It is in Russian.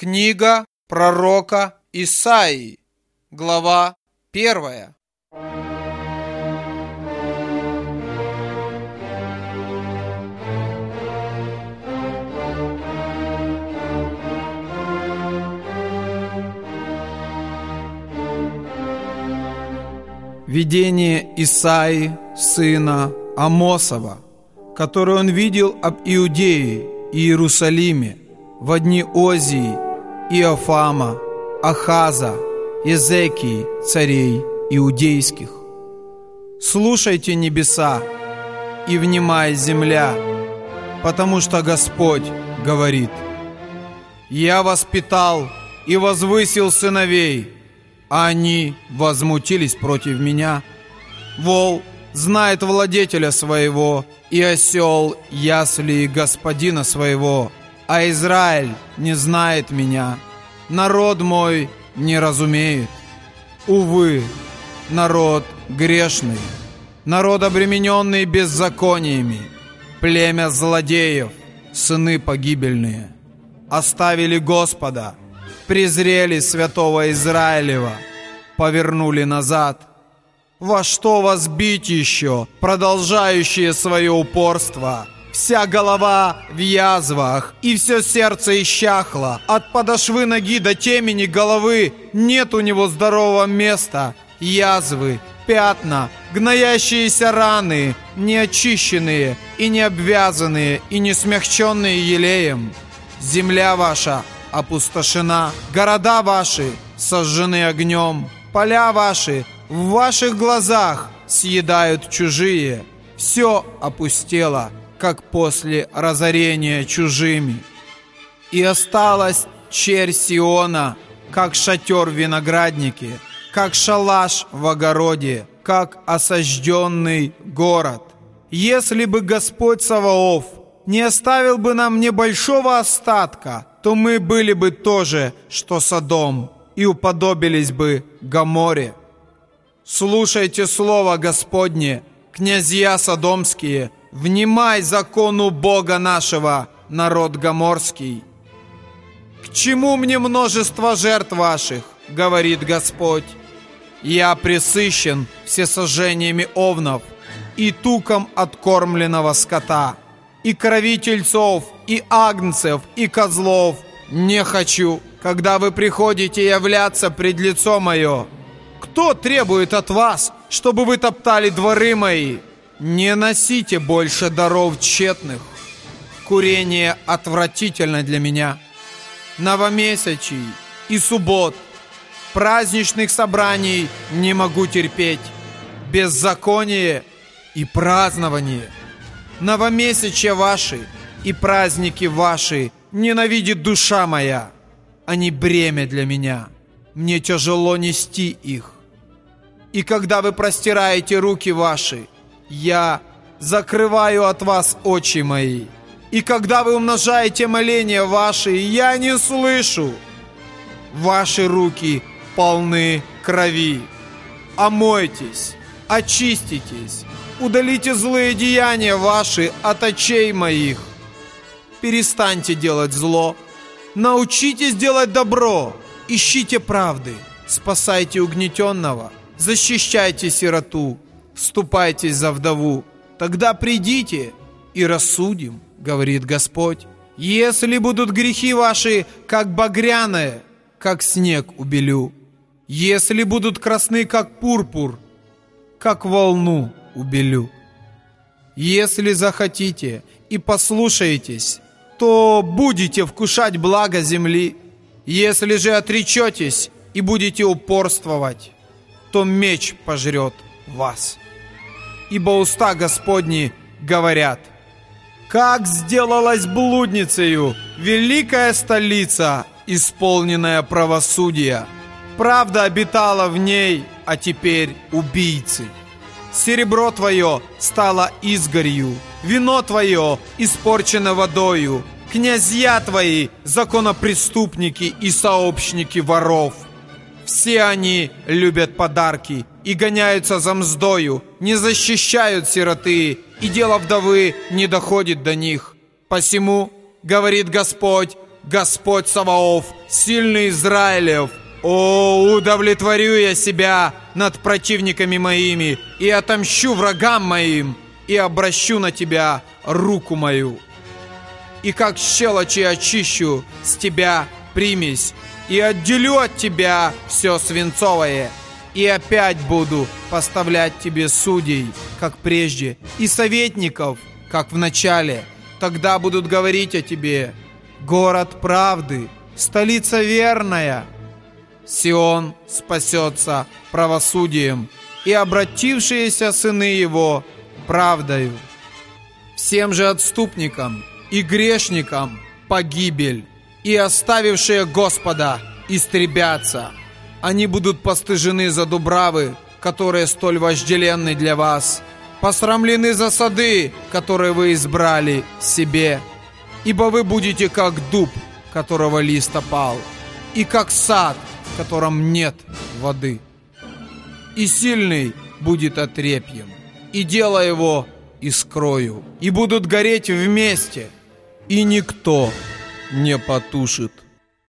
Книга пророка Исаии, глава 1. Видение Исаии, сына Амосова, которое он видел об Иудее и Иерусалиме в дни Озии, Иофама, Ахаза, Езекии, царей иудейских. Слушайте, небеса, и внимай, земля, потому что Господь говорит: «Я воспитал и возвысил сыновей, а они возмутились против меня. Вол знает владетеля своего, и осел ясли господина своего, а Израиль не знает меня. Народ мой не разумеет. Увы, народ грешный, народ, обремененный беззакониями, племя злодеев, сыны погибельные. Оставили Господа, презрели святого Израилева, повернули назад. Во что вас бить еще, продолжающие свое упорство? Вся голова в язвах, и все сердце исчахло. От подошвы ноги до темени головы нет у него здорового места. Язвы, пятна, гноящиеся раны, неочищенные и не обвязанные, и не смягченные елеем. Земля ваша опустошена, города ваши сожжены огнем, поля ваши в ваших глазах съедают чужие. Все опустело, как после разорения чужими. И осталась черь Сиона, как шатер в винограднике, как шалаш в огороде, как осажденный город. Если бы Господь Саваоф не оставил бы нам небольшого остатка, то мы были бы тоже, что Содом, и уподобились бы Гоморе. Слушайте слово Господне, князья содомские, внимай закону Бога нашего, народ гоморский. К чему мне множество жертв ваших, говорит Господь? Я пресыщен всесожжениями овнов и туком откормленного скота, и крови тельцов, и агнцев, и козлов. Не хочу, когда вы приходите являться пред лицо мое. Кто требует от вас, чтобы вы топтали дворы мои? Не носите больше даров тщетных. Курение отвратительно для меня. Новомесячий и суббот, праздничных собраний не могу терпеть. Беззаконие и празднование. Новомесячья ваши и праздники ваши ненавидит душа моя. Они бремя для меня. Мне тяжело нести их. И когда вы простираете руки ваши, я закрываю от вас очи мои. И когда вы умножаете моления ваши, я не слышу. Ваши руки полны крови. Омойтесь, очиститесь, удалите злые деяния ваши от очей моих. Перестаньте делать зло, научитесь делать добро, ищите правды, спасайте угнетенного, защищайте сироту, вступайтесь за вдову. Тогда придите и рассудим, говорит Господь. Если будут грехи ваши, как багряное, как снег убелю. Если будут красны, как пурпур, как волну убелю. Если захотите и послушаетесь, то будете вкушать благо земли. Если же отречетесь и будете упорствовать, то меч пожрет вас. Ибо уста Господни говорят: как сделалась блудницею великая столица, исполненная правосудия. Правда обитала в ней, а теперь убийцы. Серебро твое стало изгорью, вино твое испорчено водою, князья твои законопреступники и сообщники воров. Все они любят подарки и гоняются за мздою, не защищают сироты, и дело вдовы не доходит до них. Посему, говорит Господь, Господь Саваоф, сильный Израилев. О, удовлетворю я себя над противниками моими и отомщу врагам моим, и обращу на тебя руку мою. И как щелочи очищу с тебя примесь, и отделю от тебя все свинцовое, и опять буду поставлять тебе судей, как прежде, и советников, как в начале. Тогда будут говорить о тебе: город правды, столица верная. Сион спасется правосудием, и обратившиеся сыны его правдою. Всем же отступникам и грешникам погибель, и оставившие Господа истребятся. Они будут постыжены за дубравы, которые столь вожделенны для вас, посрамлены за сады, которые вы избрали себе. Ибо вы будете как дуб, которого лист опал, и как сад, в котором нет воды. И сильный будет отрепьем, и дело его искрою, и будут гореть вместе, и никто не потушит.